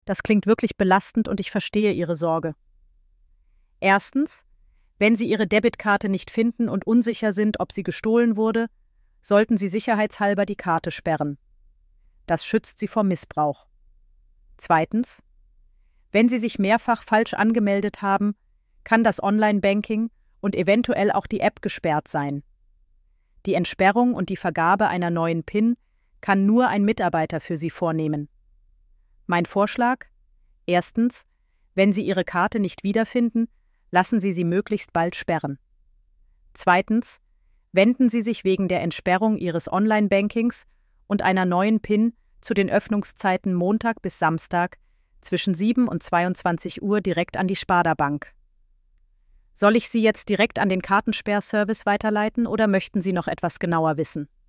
Das klingt wirklich belastend und ich verstehe Ihre Sorge. Erstens, wenn Sie Ihre Debitkarte nicht finden und unsicher sind, ob sie gestohlen wurde, sollten Sie sicherheitshalber die Karte sperren. Das schützt Sie vor Missbrauch. Zweitens, wenn Sie sich mehrfach falsch angemeldet haben, kann das Online-Banking und eventuell auch die App gesperrt sein. Die Entsperrung und die Vergabe einer neuen PIN kann nur ein Mitarbeiter für Sie vornehmen. Mein Vorschlag? Erstens, wenn Sie Ihre Karte nicht wiederfinden, lassen Sie sie möglichst bald sperren. Zweitens, wenden Sie sich wegen der Entsperrung Ihres Online-Bankings und einer neuen PIN zu den Öffnungszeiten Montag bis Samstag zwischen 7 und 22 Uhr direkt an die Sparda Bank. Soll ich Sie jetzt direkt an den Kartensperrservice weiterleiten oder möchten Sie noch etwas genauer wissen?